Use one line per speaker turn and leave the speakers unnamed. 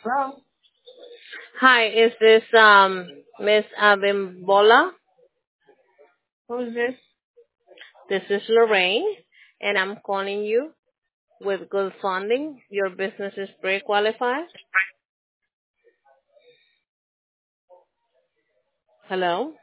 Hello.
Hi, is this Miss Abimbola?
Who's this?
This is Lorraine, and I'm calling you with good funding. Your business is pre-qualified. Hello?